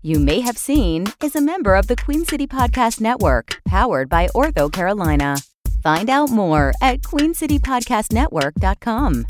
You May Have Seen is a member of the Queen City Podcast Network, powered by Ortho Carolina. Find out more at queencitypodcastnetwork.com.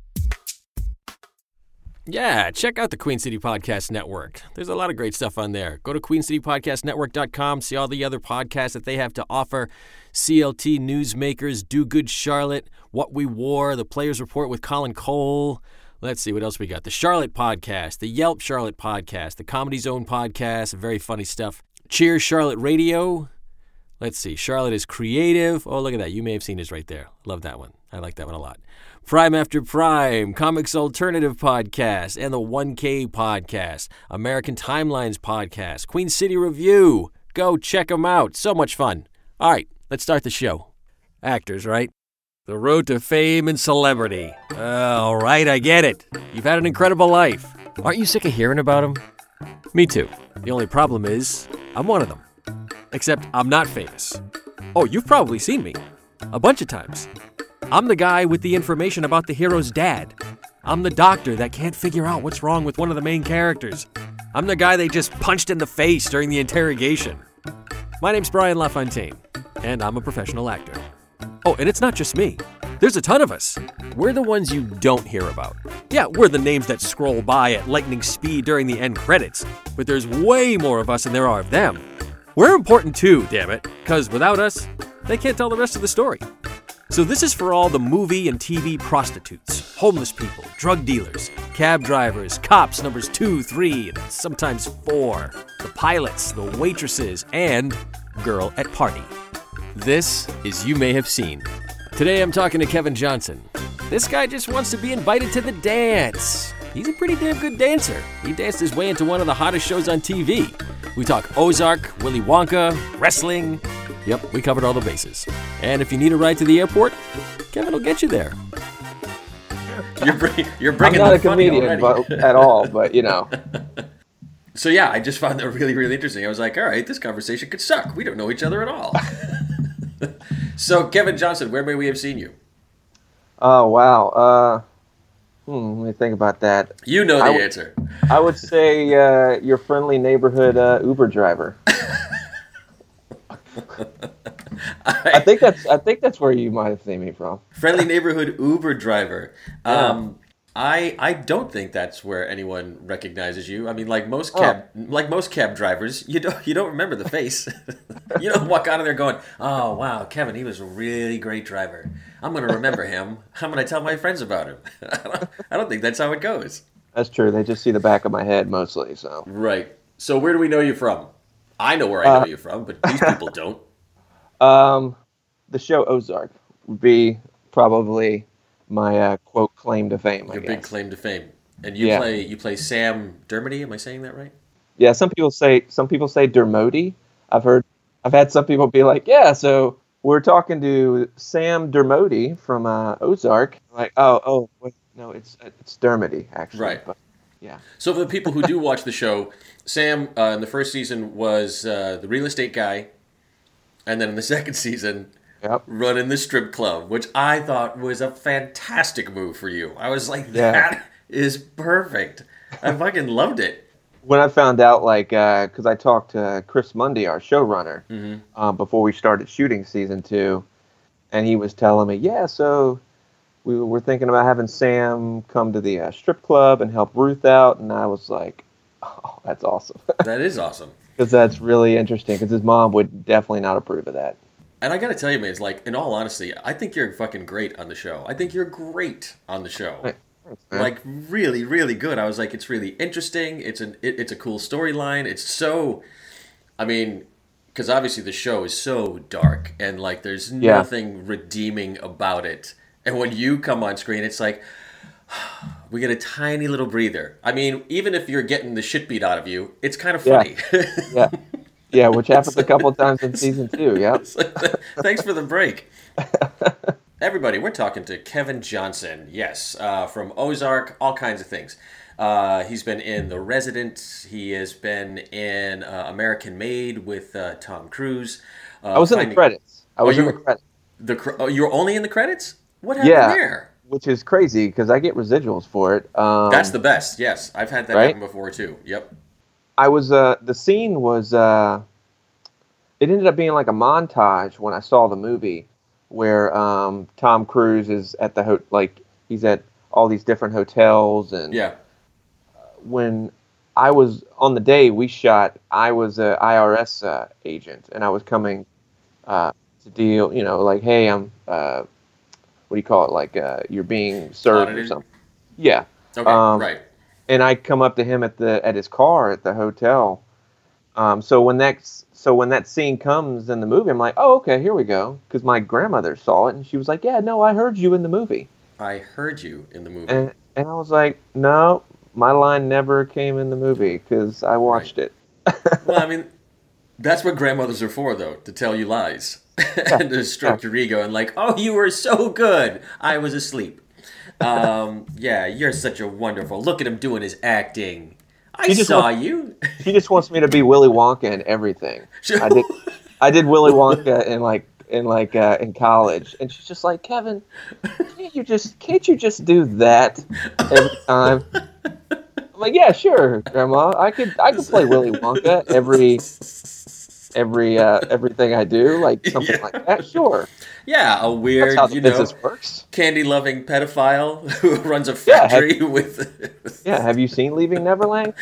Yeah, check out the Queen City Podcast Network. There's a lot of great stuff on there. Go to queencitypodcastnetwork.com, see all the other podcasts that they have to offer. CLT Newsmakers, Do Good Charlotte, What We Wore, The Players Report with Colin Cole. Let's see what else we got. The Charlotte Podcast, the Yelp Charlotte Podcast, the Comedy Zone Podcast, very funny stuff. Cheers Charlotte Radio. Let's see. Charlotte is Creative. Oh, look at that. You May Have Seen is right there. Love that one. I like that one a lot. Prime After Prime, Comics Alternative Podcast, and the 1K Podcast, American Timelines Podcast, Queen City Review. Go check them out. So much fun. All right, let's start the show. Actors, right? The road to fame and celebrity. All right, I get it. You've had an incredible life. Aren't you sick of hearing about them? Me too. The only problem is, I'm one of them. Except I'm not famous. Oh, you've probably seen me. A bunch of times. I'm the guy with the information about the hero's dad. I'm the doctor that can't figure out what's wrong with one of the main characters. I'm the guy they just punched in the face during the interrogation. My name's Brian LaFontaine, and I'm a professional actor. Oh, and it's not just me. There's a ton of us. We're the ones you don't hear about. Yeah, we're the names that scroll by at lightning speed during the end credits, but there's way more of us than there are of them. We're important too, damn it, because without us, they can't tell the rest of the story. So this is for all the movie and TV prostitutes, homeless people, drug dealers, cab drivers, cops numbers 2, 3, and sometimes 4, the pilots, the waitresses, and girl at party. This is You May Have Seen. Today I'm talking to Kevin Johnson. This guy just wants to be invited to the dance. He's a pretty damn good dancer. He danced his way into one of the hottest shows on TV. We talk Ozark, Willy Wonka, wrestling. Yep, we covered all the bases. And if you need a ride to the airport, Kevin will get you there. You're bringing I'm not the a comedian at all, but you know. So yeah, I just found that really, really interesting. I was like, all right, this conversation could suck. We don't know each other at all. So Kevin Johnson, where may we have seen you? Oh, wow. Let me think about that. You know the answer. I would say your friendly neighborhood Uber driver. I think that's where you might have seen me from. Friendly neighborhood Uber driver. I don't think that's where anyone recognizes you. I mean, like most cab drivers, you don't remember the face. You don't walk out of there going, "Oh wow, Kevin, he was a really great driver. I'm going to remember him. I'm going to tell my friends about him." I don't think that's how it goes. That's true. They just see the back of my head mostly. So right. So where do we know you from? I know where I know you from, but these people don't. The show Ozark would be probably my quote claim to fame. Your big claim to fame, and you play Sam Dermody. Am I saying that right? Yeah. Some people say Dermody. I've had some people be like, yeah. So we're talking to Sam Dermody from Ozark. Like, oh, wait, no, it's Dermody actually. Right. But, yeah. So for the people who do watch the show, Sam in the first season was the real estate guy, and then in the second season. Yep. Running the strip club, which I thought was a fantastic move for you. I was like, that is perfect. I fucking loved it. When I found out, because I talked to Chris Mundy, our showrunner, before we started shooting season 2, and he was telling me, so we were thinking about having Sam come to the strip club and help Ruth out, and I was like, oh, that's awesome. That is awesome. Because that's really interesting, because his mom would definitely not approve of that. And I gotta tell you, man, it's like, in all honesty, I think you're fucking great on the show. I think you're great on the show. Thanks, like, really, really good. I was like, it's really interesting. It's a cool storyline. It's so, I mean, because obviously the show is so dark, and like, there's nothing redeeming about it. And when you come on screen, it's like, we get a tiny little breather. I mean, even if you're getting the shit beat out of you, it's kind of funny. Yeah. Yeah, which happens a couple of times in season 2, yeah. Thanks for the break. Everybody, we're talking to Kevin Johnson, yes, from Ozark, all kinds of things. He's been in The Resident. He has been in American Made with Tom Cruise. I was in the credits. I was in the credits. You were only in the credits? What happened there? Which is crazy, because I get residuals for it. That's the best, yes. I've had that happen before, too. Yep. I was the scene was it ended up being like a montage when I saw the movie, where Tom Cruise is at the like he's at all these different hotels, and Yeah. when I was on the day we shot, I was a IRS agent, and I was coming to deal, like, hey, I'm what do you call it, like you're being served Audited? or something. Yeah. Okay. Right. And I come up to him at his car at the hotel. So when that scene comes in the movie, I'm like, oh, okay, here we go, because my grandmother saw it and she was like, yeah, no, I heard you in the movie. I heard you in the movie. And I was like, no, my line never came in the movie because I watched it. Well, I mean, that's what grandmothers are for, though, to tell you lies and to stroke your ego and like, oh, you were so good. I was asleep. Yeah, you're such a wonderful. Look at him doing his acting. I saw you. She just wants me to be Willy Wonka in everything. I did Willy Wonka in college, and she's just like, Kevin, can't you just do that every time? I'm like, yeah, sure, Grandma. I could play Willy Wonka everything I do, like something like that. Sure. Yeah, a weird, That's how the business works. candy-loving pedophile who runs a factory with. Yeah, have you seen Leaving Neverland?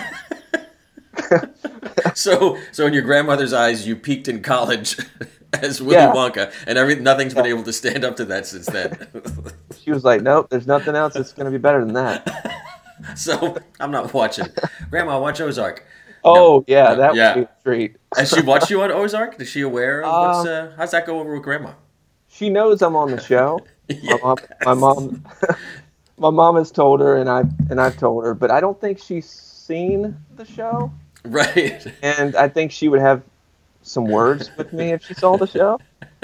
So in your grandmother's eyes, you peaked in college as Willy Wonka, and nothing's been able to stand up to that since then. She was like, nope, there's nothing else that's going to be better than that. So I'm not watching. Grandma, watch Ozark. Oh, that would be a treat. Has she watched you on Ozark? Is she aware of how's that go over with Grandma? She knows I'm on the show. Yeah. My mom has told her, and I've told her, but I don't think she's seen the show. Right. And I think she would have some words with me if she saw the show.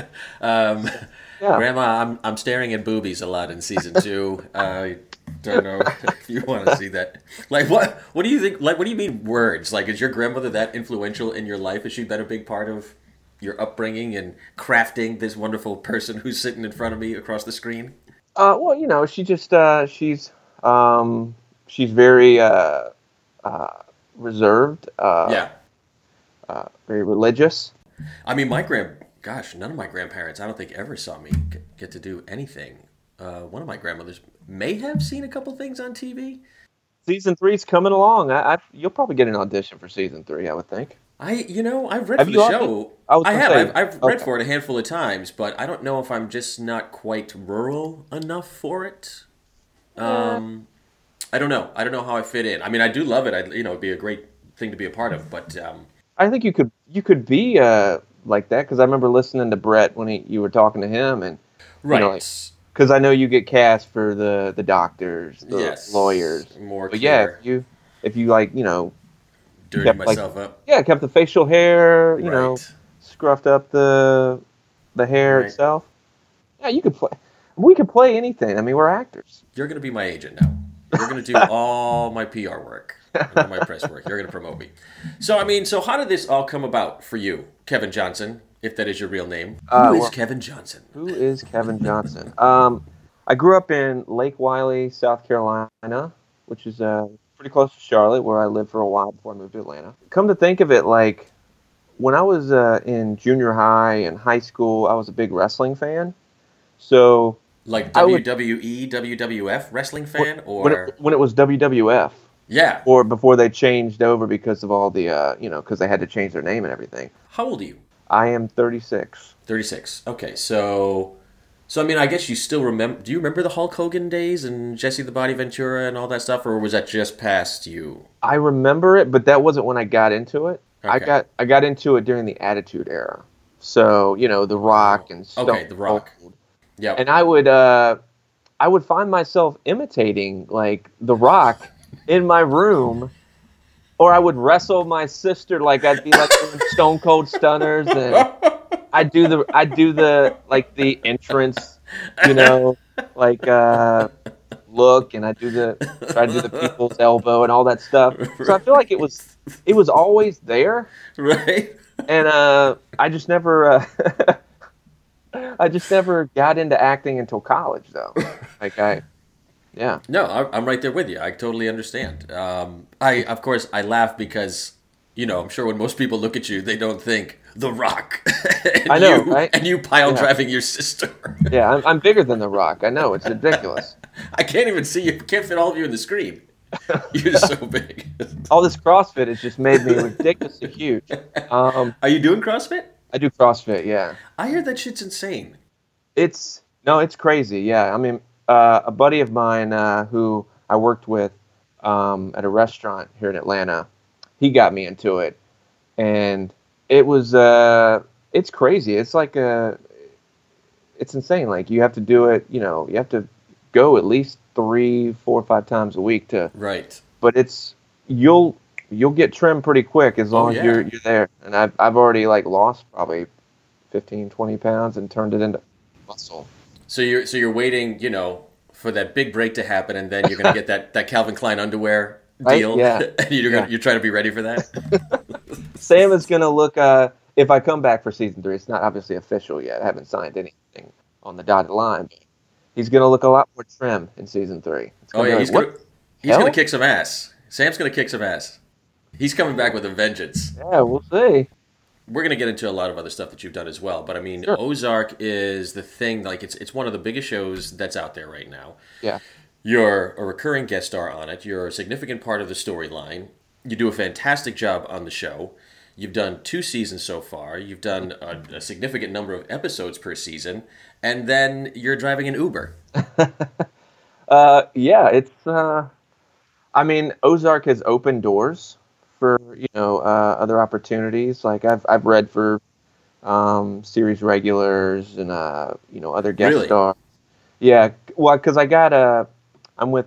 Grandma, I'm staring at boobies a lot in season 2. I don't know if you want to see that. Like, what do you think? Like, what do you mean words? Like, is your grandmother that influential in your life? Has she been a big part of your upbringing and crafting this wonderful person who's sitting in front of me across the screen? Well, she just she's very reserved. Very religious. I mean, none of my grandparents, I don't think, ever saw me get to do anything. One of my grandmothers may have seen a couple things on TV. Season 3's coming along. You'll probably get an audition for season 3, I would think. I've read for the show. I've read for it a handful of times, but I don't know if I'm just not quite rural enough for it. I don't know. I don't know how I fit in. I mean, I do love it. It'd be a great thing to be a part of, but I think you could be like that, because I remember listening to Brett when you were talking to him, and right. Because I know you get cast for the doctors, the lawyers. More but care. Yeah, if you like, dirty myself up. Yeah, kept the facial hair, scruffed up the hair itself. Yeah, you could play. We could play anything. I mean, we're actors. You're going to be my agent now. You're going to do all my PR work, all my press work. You're going to promote me. So how did this all come about for you, Kevin Johnson? If that is your real name. Who is Kevin Johnson? Who is Kevin Johnson? I grew up in Lake Wylie, South Carolina, which is pretty close to Charlotte, where I lived for a while before I moved to Atlanta. Come to think of it, like, when I was in junior high and high school, I was a big wrestling fan. So, like WWE, WWF wrestling fan? When it was WWF. Yeah. Or before they changed over because of all the, because they had to change their name and everything. How old are you? I am 36. 36. Okay, so I mean, I guess you still remember. Do you remember the Hulk Hogan days and Jesse the Body Ventura and all that stuff, or was that just past you? I remember it, but that wasn't when I got into it. Okay. I got into it during the Attitude Era. So, The Rock and Stone Okay, The Rock. Yeah. And I would find myself imitating, like, The Rock in my room. Or I would wrestle my sister, like I'd be like doing Stone Cold Stunners, and I'd do the like the entrance, like look, and try to do the people's elbow and all that stuff. So I feel like it was always there, right? And I just never got into acting until college, though. Like Yeah. No, I'm right there with you. I totally understand. Of course, I laugh because, I'm sure when most people look at you, they don't think The Rock. I know, right? And you pile driving your sister. Yeah, I'm bigger than The Rock. I know, it's ridiculous. I can't even see you. Can't fit all of you in the screen. You're so big. All this CrossFit has just made me ridiculously huge. Are you doing CrossFit? I do CrossFit, yeah. I hear that shit's insane. It's crazy, yeah. I mean, a buddy of mine who I worked with at a restaurant here in Atlanta, he got me into it, and it was it's crazy. It's like it's insane. Like you have to do it. You have to go at least 3, 4, 5 times a week to. Right. But you'll get trimmed pretty quick as long as you're there. And I've already lost probably 15, 20 pounds and turned it into muscle. So you're waiting, for that big break to happen, and then you're going to get that Calvin Klein underwear deal. Right? Yeah. And you're trying to be ready for that. Sam is going to look. If I come back for season 3, it's not obviously official yet. I haven't signed anything on the dotted line. But he's going to look a lot more trim in season 3. He's going to kick some ass. Sam's going to kick some ass. He's coming back with a vengeance. Yeah, we'll see. We're going to get into a lot of other stuff that you've done as well. But, I mean, sure. Ozark is the thing. It's one of the biggest shows that's out there right now. Yeah. You're a recurring guest star on it. You're a significant part of the storyline. You do a fantastic job on the show. You've done 2 seasons so far. You've done a significant number of episodes per season. And then you're driving an Uber. Yeah, it's... I mean, Ozark has opened doors for other opportunities. Like I've read for series regulars and other guest stars. Yeah, well, because I'm with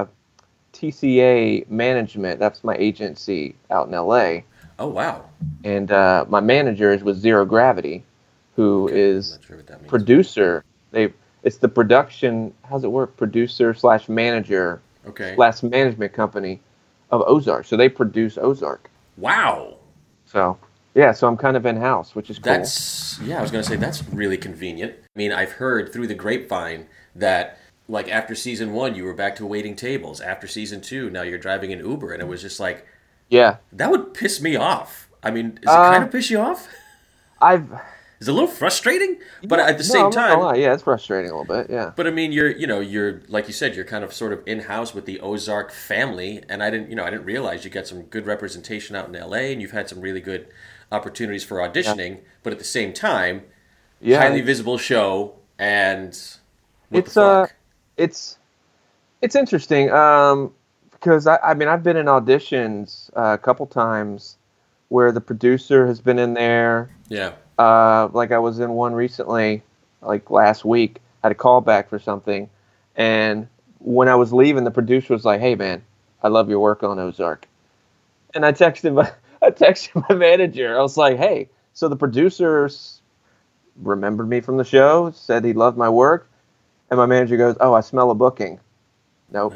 TCA Management. That's my agency out in LA. Oh wow! And my manager is with Zero Gravity, who is I'm not sure what that means. Producer. It's the production. How's it work? Producer / manager. Okay. / management company of Ozark. So they produce Ozark. Wow. So, yeah, so I'm kind of in-house, which is cool. I was going to say, that's really convenient. I mean, I've heard through the grapevine that, after season 1, you were back to waiting tables. After season 2, now you're driving an Uber. And it was just like, yeah, that would piss me off. I mean, does it kind of piss you off? It's a little frustrating, but at the same time... Yeah, it's frustrating a little bit, yeah. But I mean, you're like you said, you're kind of sort of in-house with the Ozark family, and I didn't realize you got some good representation out in LA, and you've had some really good opportunities for auditioning, but at the same time, highly visible show, and what the fuck? It's interesting, because I've been in auditions a couple times where the producer has been in there. Yeah. I was in one recently, last week, had a callback for something, and when I was leaving, the producer was like, "Hey man, I love your work on Ozark," and I texted my manager. I was like, "Hey, so the producers remembered me from the show, said he loved my work," and my manager goes, "Oh, I smell a booking." Nope,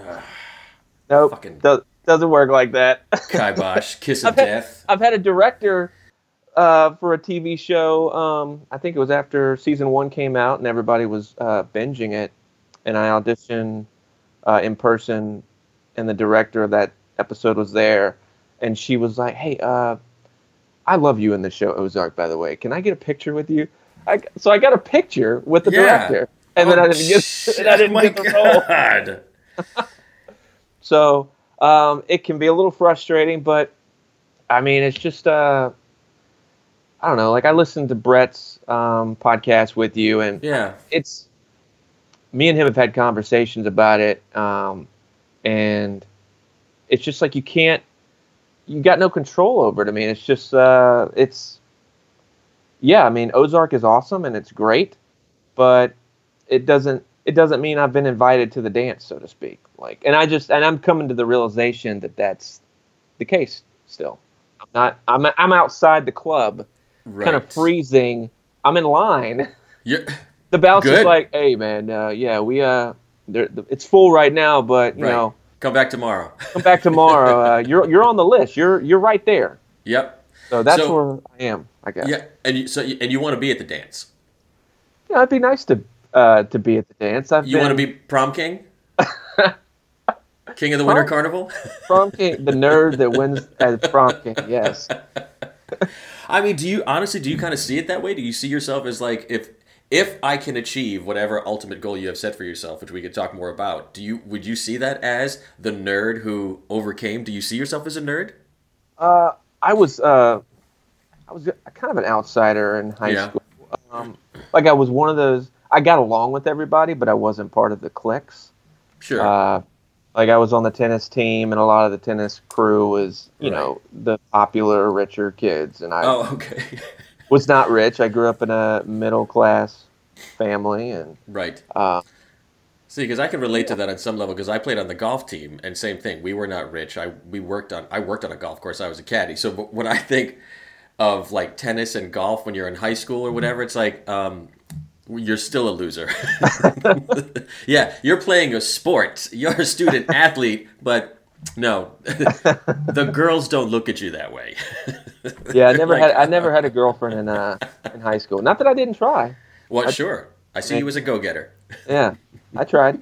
doesn't work like that. Kibosh, kiss of death. I've had a director. For a TV show, I think it was after season 1 came out and everybody was binging it, and I auditioned in person, and the director of that episode was there, and she was like, "Hey, I love you in the show Ozark, by the way. Can I get a picture with you?" So I got a picture with the director, and then I didn't get the role. So it can be a little frustrating, but I mean, it's just I don't know. I listened to Brett's podcast with you, and it's me and him have had conversations about it, and it's just you got no control over it. I mean, it's just Ozark is awesome and it's great, but it doesn't mean I've been invited to the dance, so to speak. And I'm coming to the realization that that's the case still. I'm outside the club. Right. Kind of freezing. I'm in line. Yeah. The bouncer's like, "Hey man, it's full right now, but you know, come back tomorrow. Come back tomorrow. You're on the list. You're right there." Yep. So that's where I am, I guess. Yeah, and you want to be at the dance. Yeah, it'd be nice to be at the dance. You want to be prom king? King of the Winter Carnival? Prom king, the nerd that wins as prom king, yes. I mean, do you kind of see it that way? Do you see yourself as like, if I can achieve whatever ultimate goal you have set for yourself, which we could talk more about, would you see that as the nerd who overcame? Do you see yourself as a nerd? I was kind of an outsider in high school. Like I was one of those. I got along with everybody, but I wasn't part of the cliques. Sure. Like I was on the tennis team, and a lot of the tennis crew was, you know, the popular, richer kids, and I was not rich. I grew up in a middle class family, and See, because I can relate to that on some level, because I played on the golf team, and same thing. We were not rich. I worked on a golf course. I was a caddy. So when I think of like tennis and golf when you're in high school or whatever, it's like you're still a loser. Yeah, you're playing a sport. You're a student athlete, but no, the girls don't look at you that way. Yeah, I never had a girlfriend in high school. Not that I didn't try. Well, sure. I see you as a go-getter. Yeah, I tried.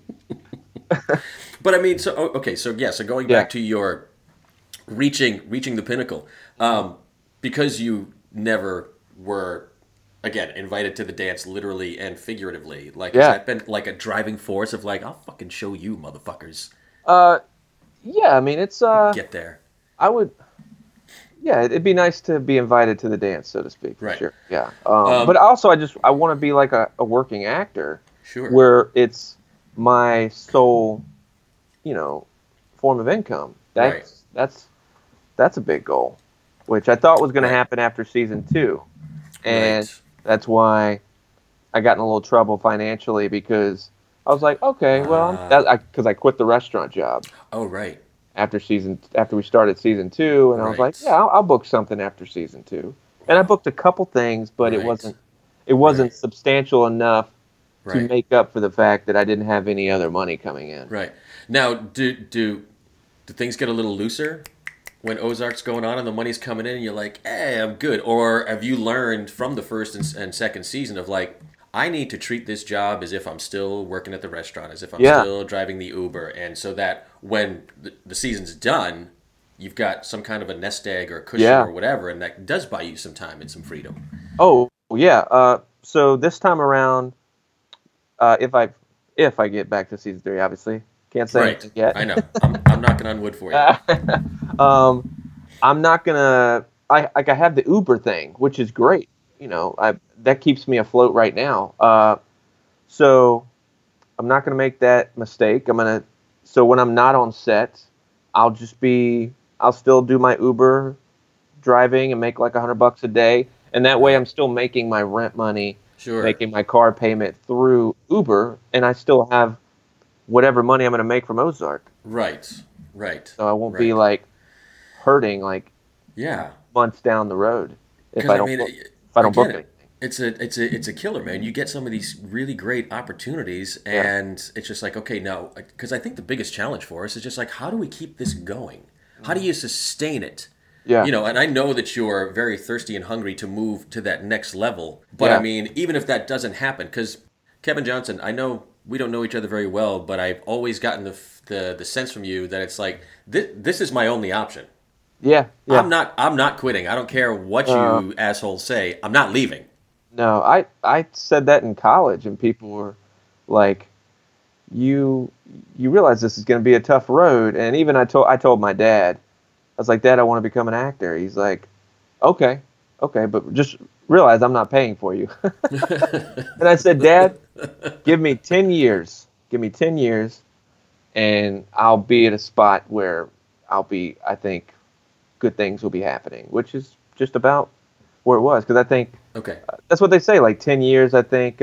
But I mean, so going back to your reaching the pinnacle, because you never were, again, invited to the dance literally and figuratively. Like, has that been like a driving force of like, I'll fucking show you, motherfuckers? Yeah, I mean, it's get there. I would. Yeah, it'd be nice to be invited to the dance, so to speak. Right. Sure. Yeah. But also, I want to be like a working actor. Sure. Where it's my sole, form of income. That's a big goal, which I thought was going to happen after season 2, and that's why I got in a little trouble financially, because I was like, okay, well, because I quit the restaurant job. Oh, right. After we started season 2, and I was like, yeah, I'll book something after season 2, and I booked a couple things, but it wasn't substantial enough to make up for the fact that I didn't have any other money coming in. Right. Now, do things get a little looser when Ozark's going on and the money's coming in and you're like, hey, I'm good? Or have you learned from the first and second season of like, I need to treat this job as if I'm still working at the restaurant, as if I'm still driving the Uber, and so that when the season's done, you've got some kind of a nest egg or cushion or whatever, and that does buy you some time and some freedom. Oh, yeah. So this time around, if I get back to season 3, obviously can't say anything yet. I know. I'm knocking on wood for you. I'm not gonna. I have the Uber thing, which is great. That keeps me afloat right now. So I'm not gonna make that mistake. So when I'm not on set, I'll still do my Uber driving and make like $100 a day, and that way I'm still making my rent money. Sure. Making my car payment through Uber, and I still have whatever money I'm going to make from Ozark. Right. So I won't be like hurting months down the road if I don't book anything. It's a killer, man. You get some of these really great opportunities, and it's just like, okay, now, because I think the biggest challenge for us is just like, how do we keep this going? How do you sustain it? Yeah. And I know that you're very thirsty and hungry to move to that next level. But I mean, even if that doesn't happen, because Kevin Johnson, I know we don't know each other very well, but I've always gotten the sense from you that it's like, this is my only option. Yeah. I'm not quitting. I don't care what you assholes say. I'm not leaving. No, I said that in college, and people were like, you realize this is going to be a tough road. And even I told my dad, I was like, Dad, I want to become an actor. He's like, okay, but just realize I'm not paying for you. And I said, Dad, give me 10 years. Give me 10 years, and I'll be at a spot where I think good things will be happening, which is just about where it was. Because I think that's what they say, like 10 years, I think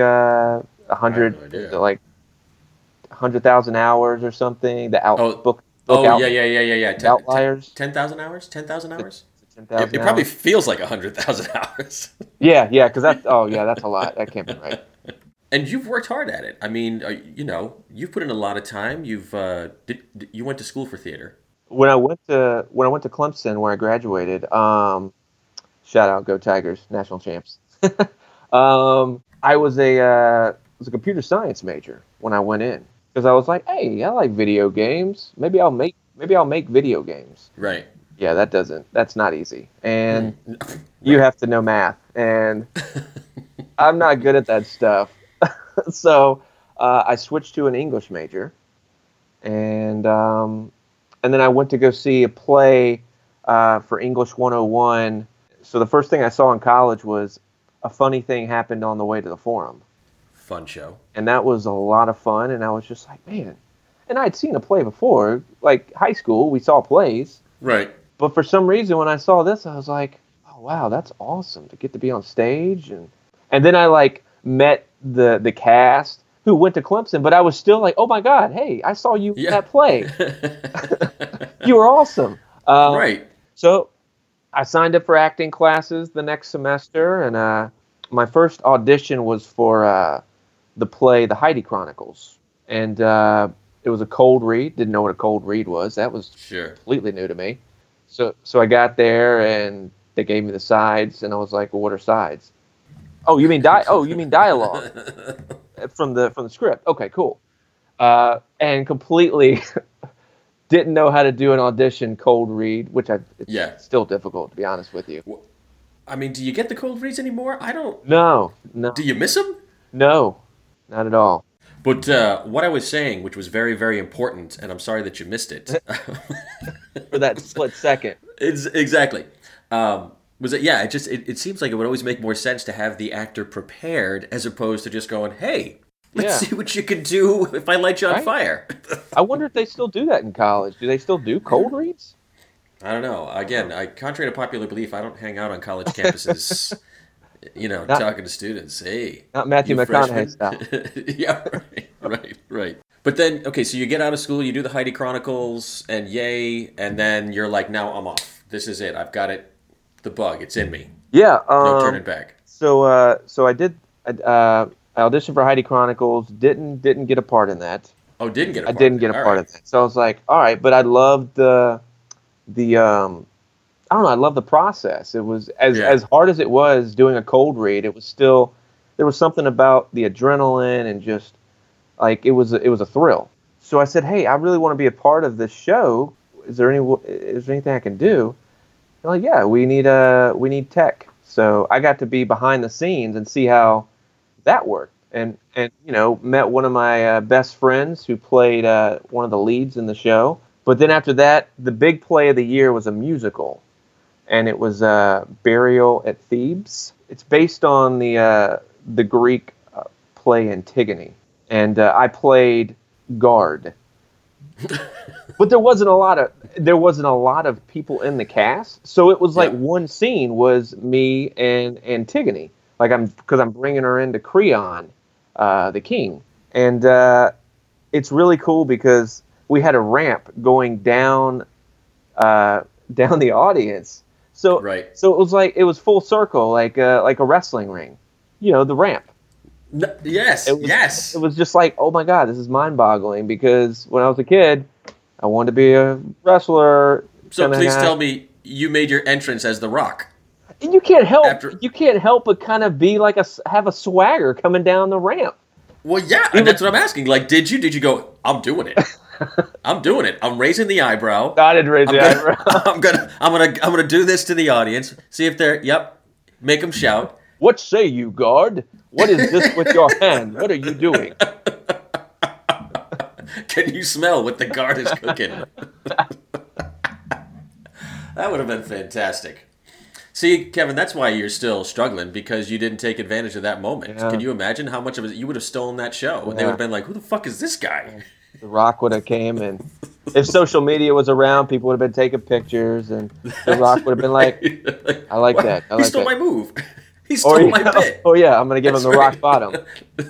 100,000 hours or something. The book. Yeah. Outliers. 10,000 hours? 10,000 hours? 10,000 It probably feels like 100,000 hours. Yeah, because that's a lot. That can't be right. And you've worked hard at it. I mean, you've put in a lot of time. You went to school for theater. When I went to Clemson, where I graduated, shout out, go Tigers, national champs. I was a computer science major when I went in. because I was like, hey, I like video games. Maybe I'll make video games. Right. Yeah, that's not easy. And you have to know math. And I'm not good at that stuff. So I switched to an English major. And then I went to go see a play for English 101. So the first thing I saw in college was A Funny Thing Happened on the Way to the Forum. Fun show. And that was a lot of fun. And I was just like, man. And I'd seen a play before. Like high school, we saw plays. Right. But for some reason, when I saw this, I was like, oh, wow, that's awesome to get to be on stage. And then I, like, met the cast who went to Clemson. But I was still like, oh, my God, hey, I saw you in that play. You were awesome. Right. So I signed up for acting classes the next semester. And my first audition was for the play The Heidi Chronicles. And it was a cold read. Didn't know what a cold read was. That was completely new to me. So I got there and they gave me the sides, and I was like, "Well, what are sides?" Oh, you mean dialogue from the script? Okay, cool. And completely didn't know how to do an audition cold read, which it's still difficult, to be honest with you. I mean, do you get the cold reads anymore? I don't. No. Do you miss them? No, not at all. But what I was saying, which was very, very important, and I'm sorry that you missed it. For that split second. Exactly. Was it? Yeah. It seems like it would always make more sense to have the actor prepared as opposed to just going, "Hey, let's see what you can do if I light you on fire." I wonder if they still do that in college. Do they still do cold reads? I don't know. Again, contrary to popular belief, I don't hang out on college campuses. Talking to students. Hey, not Matthew McConaughey style. Yeah, right. But then, okay, so you get out of school, you do the Heidi Chronicles, and yay, and then you're like, now I'm off. This is it. I've got it. The bug. It's in me. Yeah. No turning back. So I did. I auditioned for Heidi Chronicles. Didn't get a part in that. Oh, didn't get a part. I didn't get a part in that. So I was like, all right, but I loved the I don't know. I love the process. It was as hard as it was doing a cold read. It was still, there was something about the adrenaline and just like it was a thrill. So I said, hey, I really want to be a part of this show. Is there anything I can do? They're like, yeah, we need tech. So I got to be behind the scenes and see how that worked. And met one of my best friends who played one of the leads in the show. But then after that, the big play of the year was a musical. And it was Burial at Thebes. It's based on the Greek play Antigone, and I played guard. But there wasn't a lot of people in the cast, so it was like one scene was me and Antigone, because I'm bringing her into Creon, the king, and it's really cool because we had a ramp going down the audience. So it was full circle, like a wrestling ring, the ramp. Yes. It was just like, oh my God, this is mind-boggling because when I was a kid, I wanted to be a wrestler. So please tell me you made your entrance as The Rock. And you can't help but kind of be like have a swagger coming down the ramp. Well, yeah, and that's what I'm asking. Like, did you go, I'm doing it. I'm doing it. I'm raising the eyebrow. I didn't raise the eyebrow. I'm gonna do this to the audience. See if they're make them shout. What say you, guard? What is this with your hand? What are you doing? Can you smell what the guard is cooking? That would have been fantastic. See, Kevin, that's why you're still struggling, because you didn't take advantage of that moment. Yeah. Can you imagine how much of it you would have stolen that show? And they would have been like, who the fuck is this guy? The Rock would have came, and if social media was around, people would have been taking pictures, and The Rock would have been like, I like that. He stole my move. He stole my bit. Oh, yeah, I'm going to give him the rock bottom.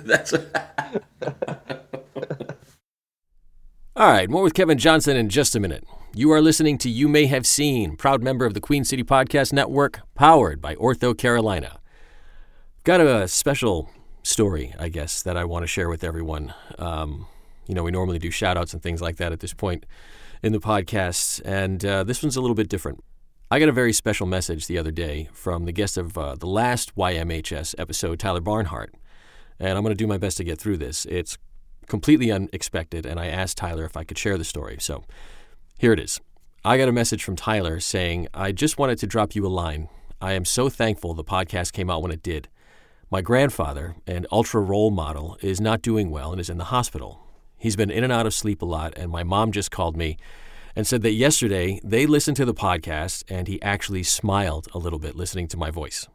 All right, more with Kevin Johnson in just a minute. You are listening to You May Have Seen, proud member of the Queen City Podcast Network, powered by Ortho Carolina. Got a special story, I guess, that I want to share with everyone. We normally do shout-outs and things like that at this point in the podcast, and this one's a little bit different. I got a very special message the other day from the guest of the last YMHS episode, Tyler Barnhart, and I'm going to do my best to get through this. It's completely unexpected, and I asked Tyler if I could share the story. So here it is. I got a message from Tyler saying, "I just wanted to drop you a line. I am so thankful the podcast came out when it did. My grandfather, an ultra role model, is not doing well and is in the hospital. He's been in and out of sleep a lot, and my mom just called me and said that yesterday they listened to the podcast and he actually smiled a little bit listening to my voice.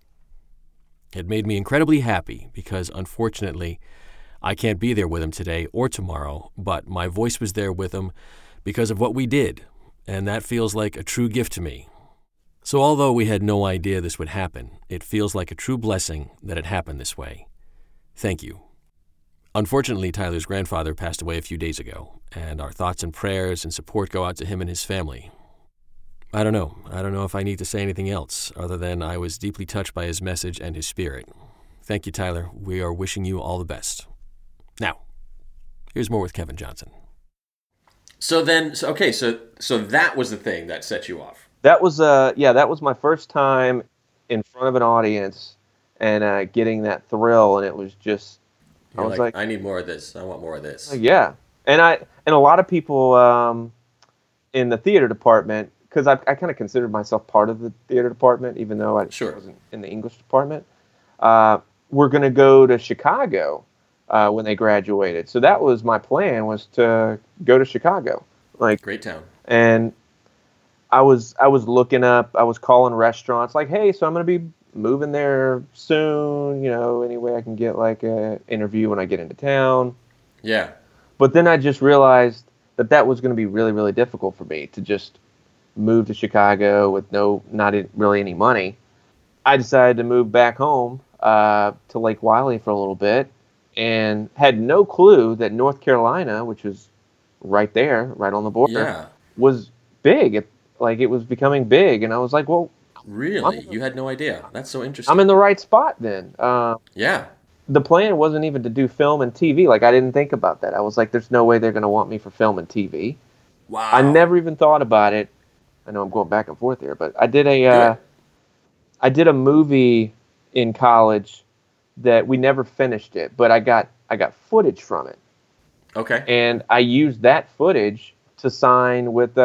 It made me incredibly happy because, unfortunately, I can't be there with him today or tomorrow, but my voice was there with him because of what we did, and that feels like a true gift to me. So although we had no idea this would happen, it feels like a true blessing that it happened this way. Thank you." Unfortunately, Tyler's grandfather passed away a few days ago, and our thoughts and prayers and support go out to him and his family. I don't know if I need to say anything else other than I was deeply touched by his message and his spirit. Thank you, Tyler. We are wishing you all the best. Now, here's more with Kevin Johnson. So that was the thing that set you off. That was that was my first time in front of an audience and getting that thrill, and it was just I was like, I need more of this. I want more of this. Yeah, and a lot of people in the theater department, because I kind of considered myself part of the theater department, even though I wasn't in the English department. We're going to go to Chicago when they graduated, so that was my plan, was to go to Chicago. Great town. And I was looking up, I was calling restaurants like, hey, so I'm going to be moving there soon, any way I can get like a interview when I get into town. Yeah. But then I just realized that was going to be really, really difficult for me to just move to Chicago with not really any money. I decided to move back home to Lake Wylie for a little bit and had no clue that North Carolina, which was right there, right on the border, was big. It was becoming big. And I was like, well, really? You had no idea? That's so interesting. I'm in the right spot then. Yeah. The plan wasn't even to do film and TV. I didn't think about that. I was like, there's no way they're going to want me for film and TV. Wow. I never even thought about it. I know I'm going back and forth here, but I did a movie in college that we never finished it, but I got footage from it. Okay. And I used that footage to sign with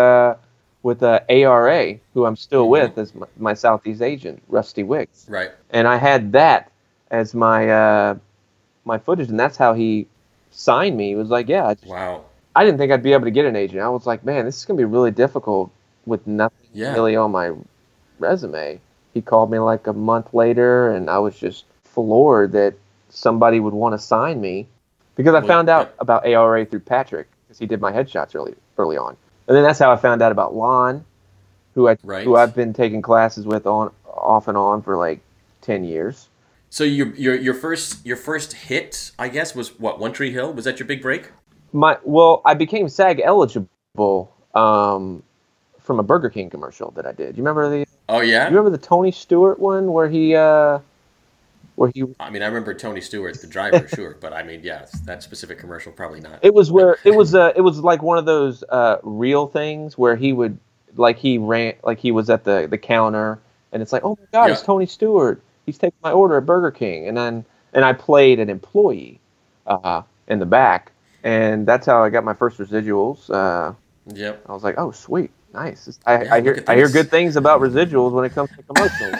ARA, who I'm still with as my Southeast agent, Rusty Wicks. Right. And I had that as my footage, and that's how he signed me. He was like, yeah. Wow. I didn't think I'd be able to get an agent. I was like, man, this is going to be really difficult with nothing really on my resume. He called me like a month later, and I was just floored that somebody would want to sign me, because I found out about ARA through Patrick, because he did my headshots early on. And then that's how I found out about Lon, who I've been taking classes with off and on for like 10 years. So your first hit, I guess, was what, One Tree Hill? Was that your big break? I became SAG eligible from a Burger King commercial that I did. You remember the? Oh yeah. You remember the Tony Stewart one where he? I remember Tony Stewart, the driver, sure, but that specific commercial, probably not. It was like one of those real things where he would he was at the counter, and it's like, oh my God, It's Tony Stewart. He's taking my order at Burger King, and I played an employee in the back, and that's how I got my first residuals. Yep. I was like, oh sweet, nice. I hear good things about residuals when it comes to commercials.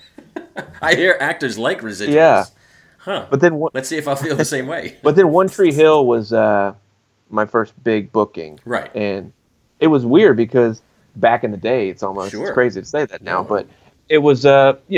I hear actors like residuals. Yeah. Huh. But then let's see if I feel the same way. But then One Tree Hill was my first big booking. Right. And it was weird because back in the day, it's crazy to say that now, but it was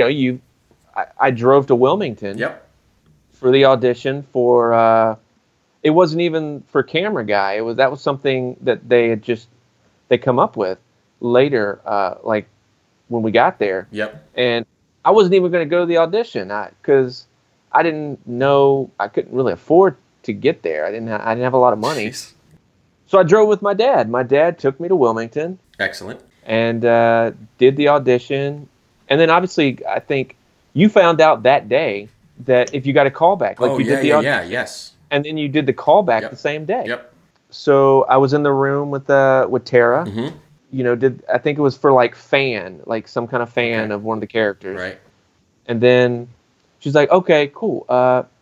I drove to Wilmington. Yep. For the audition for it wasn't even for camera guy. That was something that they come up with later, when we got there. Yep. And I wasn't even going to go to the audition because I didn't know, I couldn't really afford to get there. I didn't have a lot of money. Jeez. So I drove with my dad. My dad took me to Wilmington. Excellent. And did the audition. And then obviously, I think you found out that day that if you got a callback, did the audition. Yes. And then you did the callback the same day. Yep. So I was in the room with Tara. Mm-hmm. I think it was for fan, some kind of fan of one of the characters. Right. And then she's like, okay, cool. Now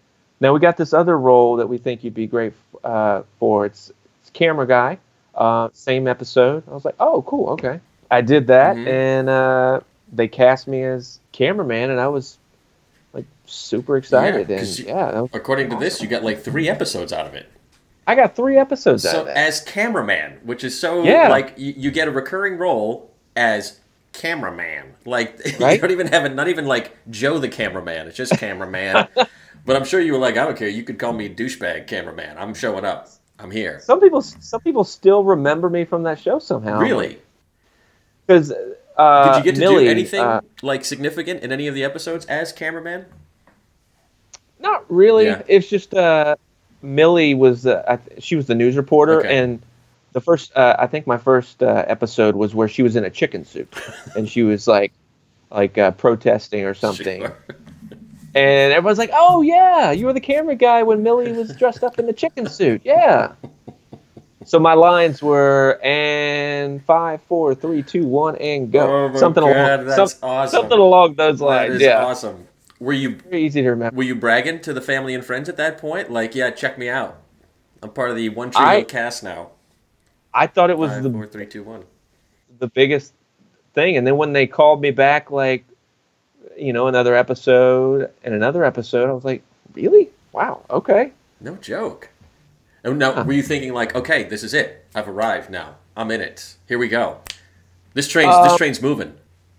Now we got this other role that we think you'd be great for. It's camera guy. Same episode. I was like, oh, cool, okay. I did that, and they cast me as cameraman, and I was like super excited. According to this, you got like 3 episodes out of it. I got 3 episodes out of that. As cameraman, which is like you get a recurring role as cameraman. Like right? You don't even have it, not even like Joe the cameraman. It's just cameraman. But I'm sure you were like, I don't care. You could call me douchebag cameraman. I'm showing up. I'm here. Some people still remember me from that show somehow. Really? Because did you get to Millie, do anything like significant in any of the episodes as cameraman? Not really. Yeah. It's just Millie was she was the news reporter, and the first I think my first episode was where she was in a chicken suit, and she was like protesting or something. Sure. And everyone's like, "Oh yeah, you were the camera guy when Millie was dressed up in the chicken suit." Yeah. So my lines were, and 5, 4, 3, 2, 1, and go. Oh my something God, that's awesome. Something along those lines. That is awesome. Were you very easy to remember? Were you bragging to the family and friends at that point? Like, yeah, check me out. I'm part of the One Tree Hill cast now. I thought it was 5, 4, 3, 2, 1. The biggest thing, and then when they called me back, like, another episode, I was like, really? Wow, okay. No joke. Now, were you thinking like, okay, this is it. I've arrived now. I'm in it. Here we go. This train's moving.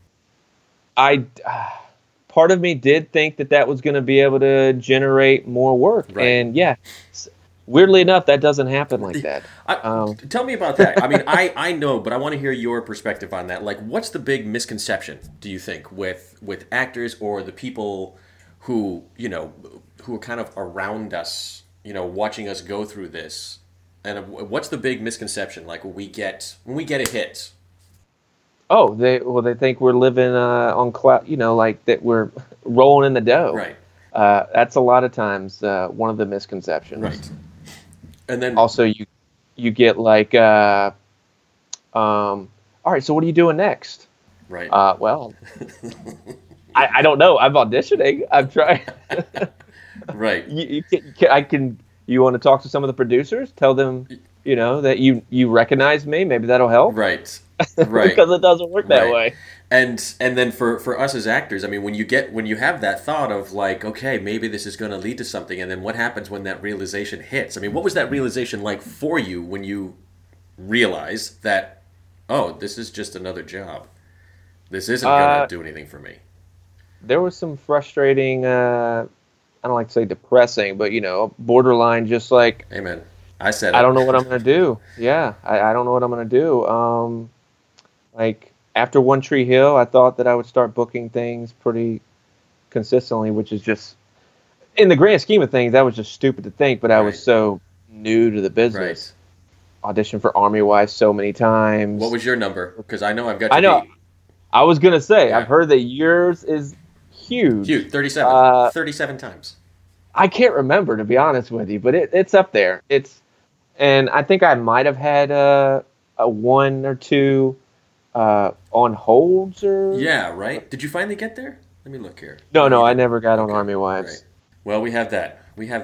Part of me did think that was going to be able to generate more work, right. And yeah, weirdly enough, that doesn't happen like that. Tell me about that. I mean, I know, but I want to hear your perspective on that. Like, what's the big misconception, do you think, with actors or the people who are kind of around us, watching us go through this? And what's the big misconception, like, when we get a hit? Oh, they think we're living on cloud, like that we're rolling in the dough. Right. That's a lot of times one of the misconceptions. Right. And then also you get like, all right, so what are you doing next? Right. Well, I don't know. I'm auditioning. I'm trying. Right. You want to talk to some of the producers? Tell them, that you recognize me. Maybe that'll help. Right. Right. Because it doesn't work that way. And then for us as actors, I mean, when you have that thought of like, okay, maybe this is going to lead to something, and then what happens when that realization hits? I mean, what was that realization like for you when you realized that, oh, this is just another job. This isn't going to do anything for me. There was some frustrating, I don't like to say depressing, but borderline, just like, amen. I said I don't know what I'm going to do. Yeah, I don't know what I'm going to do. Like after One Tree Hill, I thought that I would start booking things pretty consistently, which is just, in the grand scheme of things, that was just stupid to think, but I was so new to the business. Right. Auditioned for Army Wives so many times. What was your number? Because I know I've got you. I know. Beat. I was going to say, I've heard that yours is huge. Huge, 37. 37 times. I can't remember, to be honest with you, but it's up there. And I think I might have had a 1 or 2 on holds or... Yeah, right? Did you finally get there? Let me look here. No, I never got on Army Wives. Right. Well, we have that.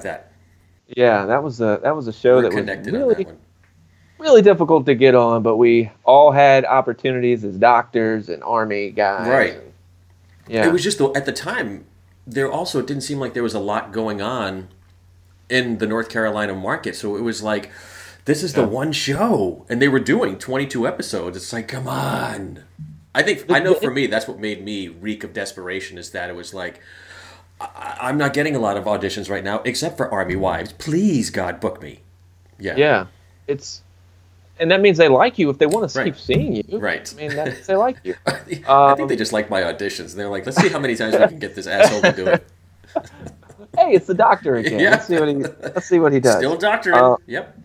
Yeah, that was a show that was really, really difficult to get on, but we all had opportunities as doctors and Army guys. Right. Yeah. It was just, at the time, there also didn't seem like there was a lot going on in the North Carolina market. So it was like, this is the one show. And they were doing 22 episodes. It's like, come on. I know for me, that's what made me reek of desperation, is that it was like, I'm not getting a lot of auditions right now, except for Army Wives. Please, God, book me. Yeah. Yeah. And that means they like you if they want to keep seeing you. Right. I mean, that means they like you. I think they just like my auditions. And they're like, let's see how many times we can get this asshole to do it. Hey, it's the doctor again. Yeah. Let's see what he does. Still doctoring. Yep.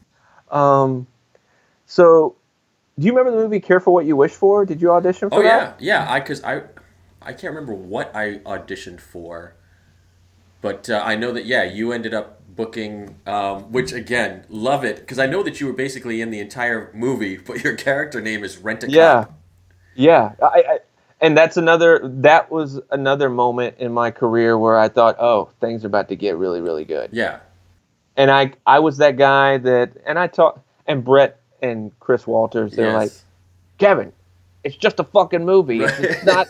So, do you remember the movie Careful What You Wish For? Did you audition for that? Yeah. Because I can't remember what I auditioned for, but I know that you ended up booking, which again, love it, because I know that you were basically in the entire movie, but your character name is Rent-A-Cop. Yeah. And that was another moment in my career where I thought, oh, things are about to get really, really good. Yeah. And I was that guy and Brett and Chris Walters, they're like, Kevin, it's just a fucking movie. Right. It's not.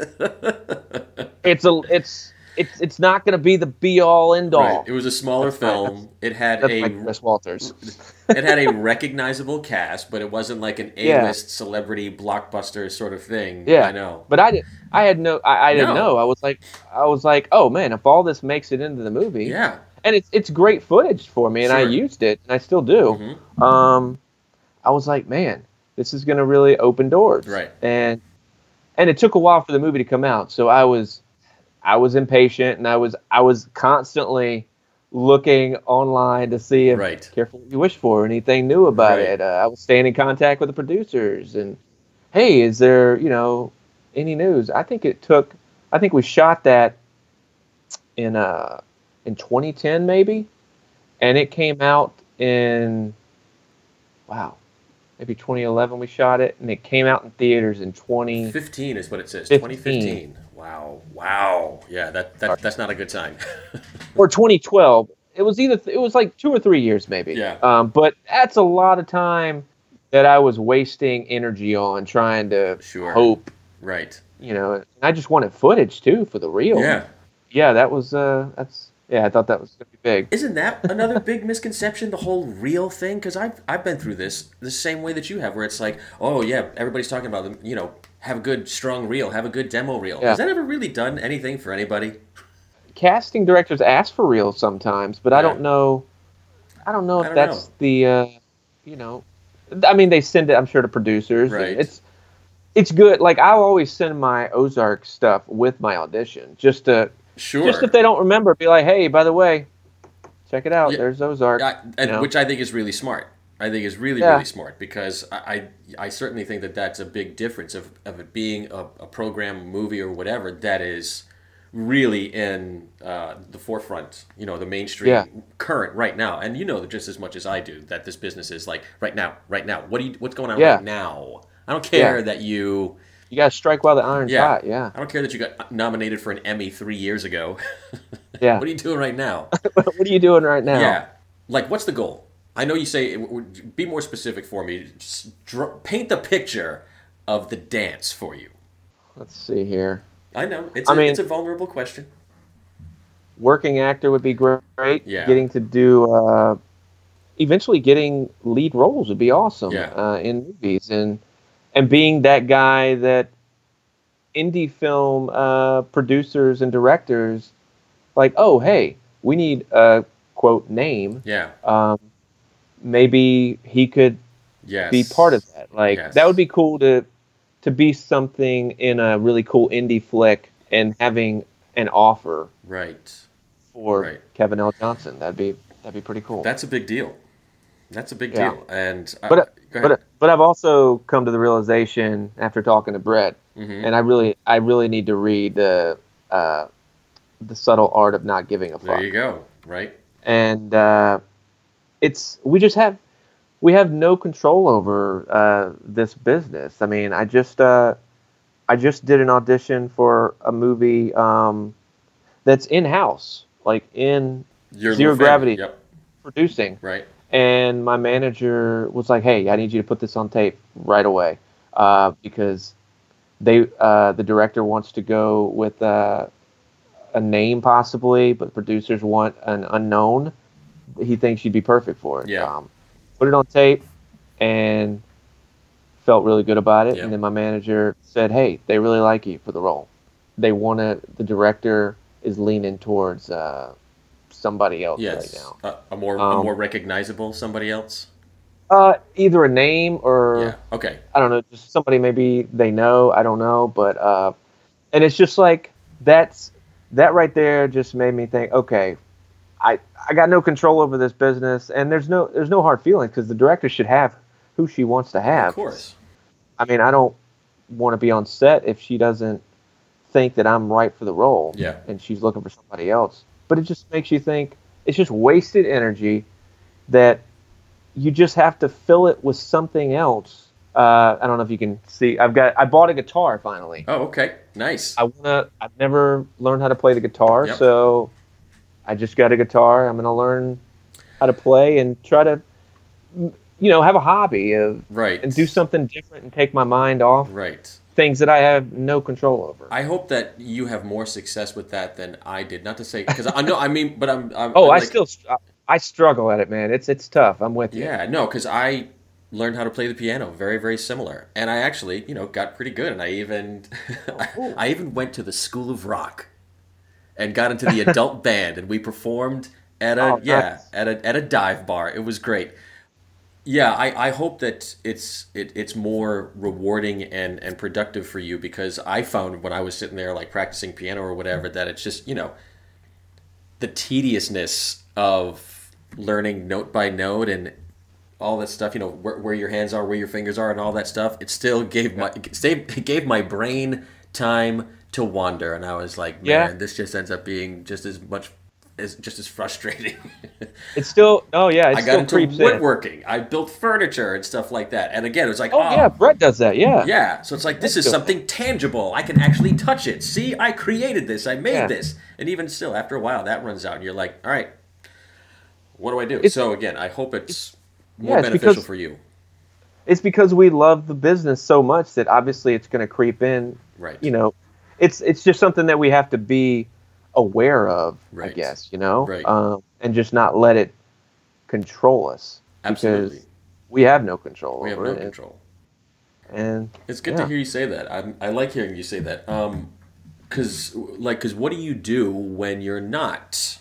It's not going to be the be all end all. Right. It was a smaller film. It had Chris Walters. It had a recognizable cast, but it wasn't like an A-list celebrity blockbuster sort of thing. Yeah, I know. But I didn't know. I was like, oh man, if all this makes it into the movie, yeah. And it's great footage for me, and I used it, and I still do. Mm-hmm. I was like, man, this is going to really open doors. Right. And it took a while for the movie to come out, so I was impatient, and I was constantly looking online to see if careful what you wish for, anything new about it. I was staying in contact with the producers, and hey, is there any news? I think we shot that in 2010 maybe, and it came out in maybe 2011 we shot it, and it came out in theaters in 2015 is what it says. 2015. Wow. Yeah, that's not a good time. Or 2012. It was like 2 or 3 years maybe. Yeah. But that's a lot of time that I was wasting energy on trying to hope. Right. And I just wanted footage too for the reel. Yeah. Yeah, that was I thought that was going to be big. Isn't that another big misconception, the whole reel thing? Because I've been through this the same way that you have, where it's like, oh yeah, everybody's talking about them, have a good strong reel, have a good demo reel. Yeah. Has that ever really done anything for anybody? Casting directors ask for reels sometimes, but I don't know. If that's the, I mean, they send it, I'm sure, to producers. Right. It's good. Like, I'll always send my Ozark stuff with my audition, just if they don't remember, be like, hey, by the way, check it out. Yeah. There's Ozark. Which I think is really smart. I think is really smart, because I certainly think that's a big difference of it being a program, movie, or whatever that is really in the forefront, the mainstream current right now. And just as much as I do that this business is like right now. What's going on right now? I don't care that you got to strike while the iron's hot. Yeah. I don't care that you got nominated for an Emmy 3 years ago. Yeah. What are you doing right now? What are you doing right now? Yeah. Like, what's the goal? I know you say, be more specific for me. Just paint the picture of the dance for you. Let's see here. I know. It's a vulnerable question. Working actor would be great. Yeah. Getting to do, eventually getting lead roles would be awesome in movies. And being that guy that indie film producers and directors, like, oh, hey, we need a, quote, name. Yeah. Maybe he could be part of that. Like, that would be cool to be something in a really cool indie flick and having an offer for Kevin L. Johnson. That'd be pretty cool. That's a big deal. Deal. And but I've also come to the realization after talking to Brett, and I really need to read the Subtle Art of Not Giving a Fuck. There you go. Right. And we have no control over this business. I mean, I just did an audition for a movie that's in-house, like in Zero Gravity producing. Right. And my manager was like, hey, I need you to put this on tape right away, because the director wants to go with a name possibly, but the producers want an unknown. He thinks you'd be perfect for it. Yeah. Put it on tape and felt really good about it. Yeah. And then my manager said, hey, they really like you for the role. The director is leaning towards somebody else right now. A more recognizable somebody else? Either a name or I don't know, just somebody maybe they know, I don't know, but and it's just like that right there just made me think, okay, I got no control over this business, and there's no hard feelings, because the director should have who she wants to have. Of course. I mean, I don't want to be on set if she doesn't think that I'm right for the role. Yeah. And she's looking for somebody else. But it just makes you think it's just wasted energy that you just have to fill it with something else I don't know if you can see. I bought a guitar finally. Oh, okay, nice. I've never learned how to play the guitar, Yep. so I just got a guitar. I'm gonna learn how to play and try to, have a hobby Right. and do something different and take my mind off Right. things that I have no control over. I hope that you have more success with that than I did. Not to say, because I know, but I'm I struggle at it, man. It's tough. I'm with you. Yeah, no, because I learned how to play the piano, very, very similar, and I actually, got pretty good. And I even, I even went to the School of Rock, and got into the adult band, and we performed at nice. at a dive bar. It was great. Yeah, I hope that it's more rewarding and productive for you, because I found when I was sitting there like practicing piano or whatever that it's just the tediousness of learning note by note and all that stuff, where your hands are, where your fingers are, and all that stuff. It still gave my brain time to wander, and I was like, man, this just ends up being just as frustrating. It's still, I got still into creeps woodworking. I built furniture and stuff like that. And again, it was like, yeah, Brett does that, yeah. Yeah, so it's like, this is something tangible. I can actually touch it. See, I created this. I made this. And even still, after a while, that runs out, and you're like, all right, what do I do? So again, I hope it's more beneficial for you. It's because we love the business so much that obviously it's going to creep in. Right. It's just something that we have to be aware of, right. I guess, right. And just not let it control us. Absolutely. Because we have no control over it. We have no control. And it's good to hear you say that. I like hearing you say that. Because what do you do when you're not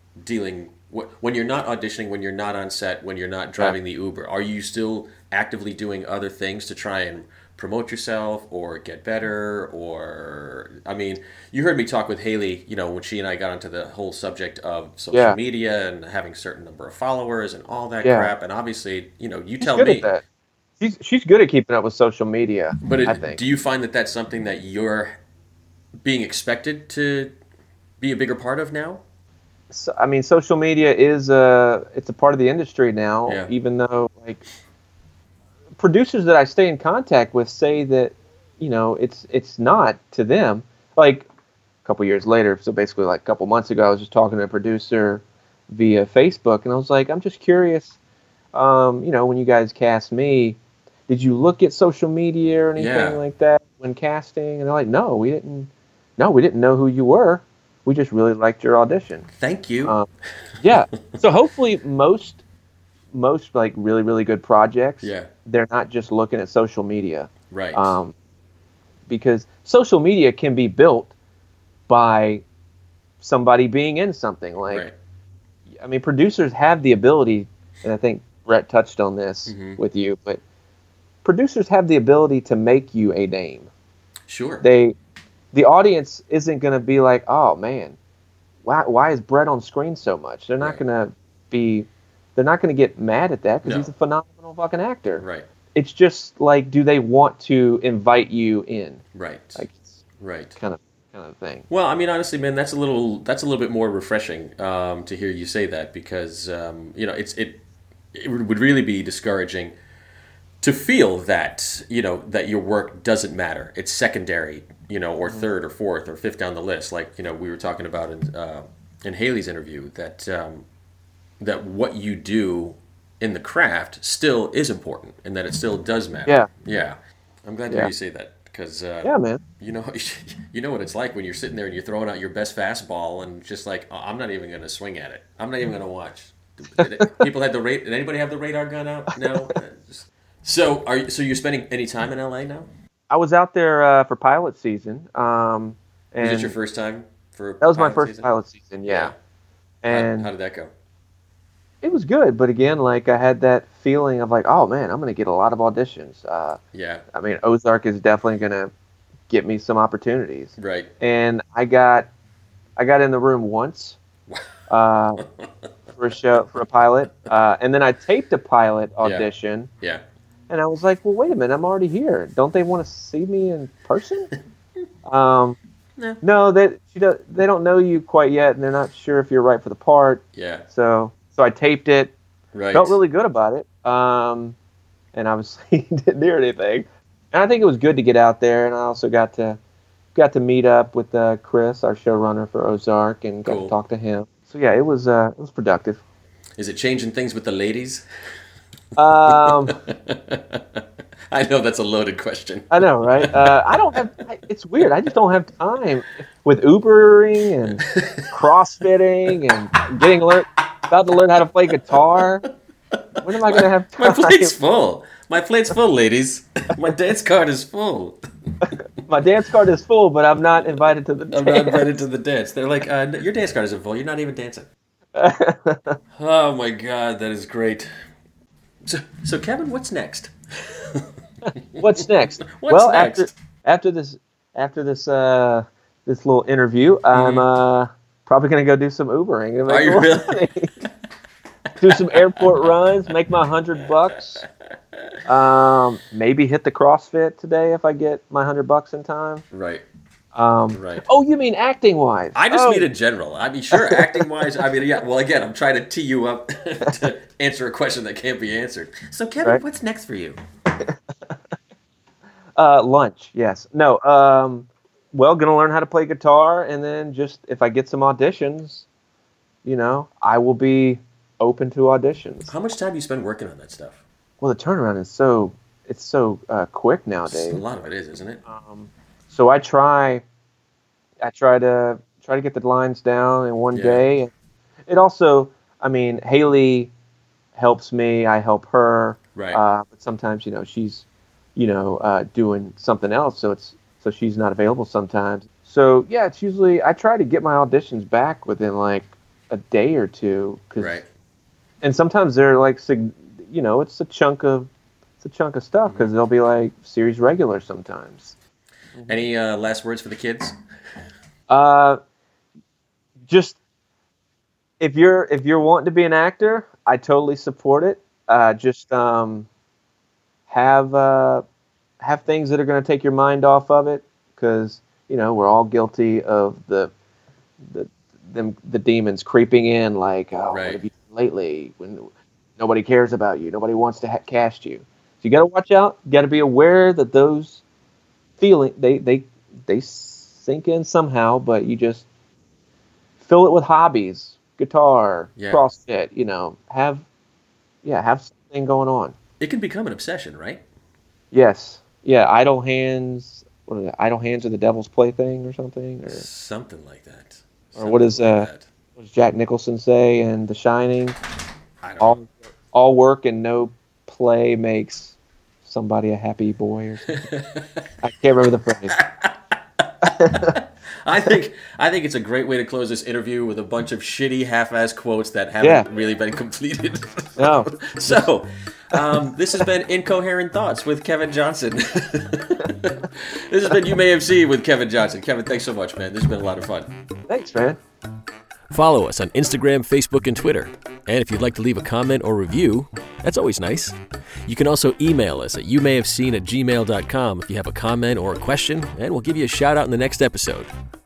when you're not auditioning, when you're not on set, when you're not driving the Uber? Are you still actively doing other things to try and promote yourself or get better? Or, I mean, you heard me talk with Haley, when she and I got onto the whole subject of social media and having a certain number of followers and all that crap. And obviously, you tell me. She's good at that. She's good at keeping up with social media, I think. Do you find that that's something that you're being expected to be a bigger part of now? So, I mean, social media it's a part of the industry now, even though, producers that I stay in contact with say that, it's not to them. Like a couple years later, so basically like a couple months ago, I was just talking to a producer via Facebook, and I was like, I'm just curious, when you guys cast me, did you look at social media or anything like that when casting? And they're like, no, we didn't know who you were. We just really liked your audition. Thank you. So hopefully most like really, really good projects, they're not just looking at social media. Right. Because social media can be built by somebody being in something. I mean, producers have the ability, and I think Brett touched on this with you, but producers have the ability to make you a name. Sure. The audience isn't going to be like, oh man, why is Brett on screen so much? They're not going to get mad at that because he's a phenomenal fucking actor. Right. It's just like, do they want to invite you in? Right. Right. Kind of thing. Well, I mean, honestly, man, that's a little bit more refreshing to hear you say that, because it would really be discouraging to feel that that your work doesn't matter. It's secondary, or third or fourth or fifth down the list. Like we were talking about in Haley's interview, that that what you do in the craft still is important, and that it still does matter. Yeah. I'm glad to hear you say that, because man. You know what it's like when you're sitting there and you're throwing out your best fastball and just like, oh, I'm not even going to swing at it. I'm not even going to watch. People had did anybody have the radar gun out? No. So you're spending any time in LA now? I was out there for pilot season. Was it your first time for? That was my first pilot season. Yeah. And how did that go? It was good, but again, like I had that feeling of like, oh man, I'm going to get a lot of auditions. I mean, Ozark is definitely going to get me some opportunities. Right. And I got in the room once for a pilot, and then I taped a pilot audition. Yeah. And I was like, well, wait a minute, I'm already here. Don't they want to see me in person? No, they don't know you quite yet, and they're not sure if you're right for the part. Yeah. So I taped it. Right. Felt really good about it. and obviously he didn't hear anything. And I think it was good to get out there, and I also got to meet up with Chris, our showrunner for Ozark, and got to talk to him. So yeah, it was productive. Is it changing things with the ladies? I know that's a loaded question. I know, right? I don't have. It's weird. I just don't have time with Ubering and CrossFitting and about to learn how to play guitar. When am I going to have time? My plate's full. My plate's full, ladies. My dance card is full. My dance card is full, but I'm not invited to the dance. I'm not invited to the dance. They're like, your dance card isn't full. You're not even dancing. Oh my God, that is great. So Kevin, what's next? What's next? What's next? After this little interview, I'm probably going to go do some Ubering. Are you really? Do some airport runs, make my $100. Maybe hit the CrossFit today if I get my $100 in time. Right. Right. Oh, you mean acting wise? I just mean in general. I mean, sure, acting wise. I mean, yeah. Well, again, I'm trying to tee you up to answer a question that can't be answered. So, Kevin, What's next for you? Lunch. Yes. No. Well, gonna learn how to play guitar, and then just if I get some auditions, I will be open to auditions. How much time do you spend working on that stuff? Well, the turnaround is so quick nowadays. A lot of it is, isn't it? So I try to get the lines down in one day. It also, I mean, Haley helps me, I help her. Right. But sometimes, she's, doing something else, so she's not available sometimes. So yeah, it's usually I try to get my auditions back within like a day or two. Right. And sometimes they're like, it's a chunk of stuff because they'll be like series regular sometimes. Any last words for the kids? Just if you're wanting to be an actor, I totally support it. Just have things that are going to take your mind off of it, because we're all guilty of the demons creeping in. Like, right. What have you done lately? When nobody cares about you, nobody wants to cast you. So you got to watch out. You got to be aware that those feelings they sink in somehow, but you just fill it with hobbies, guitar, CrossFit. Have something going on. It can become an obsession, right? Yes. Yeah. Idle hands. What is it? Idle hands are the devil's plaything, or something, or something like that. Or what does Jack Nicholson say in The Shining? I don't know. All work and no play makes somebody a happy boy, or something. I can't remember the phrase. I think it's a great way to close this interview with a bunch of shitty half-ass quotes that haven't really been completed. No. So, this has been Incoherent Thoughts with Kevin Johnson. This has been You May Have Seen with Kevin Johnson. Kevin, thanks so much, man. This has been a lot of fun. Thanks, man. Follow us on Instagram, Facebook, and Twitter. And if you'd like to leave a comment or review, that's always nice. You can also email us at youmayhaveseen@gmail.com if you have a comment or a question, and we'll give you a shout out in the next episode.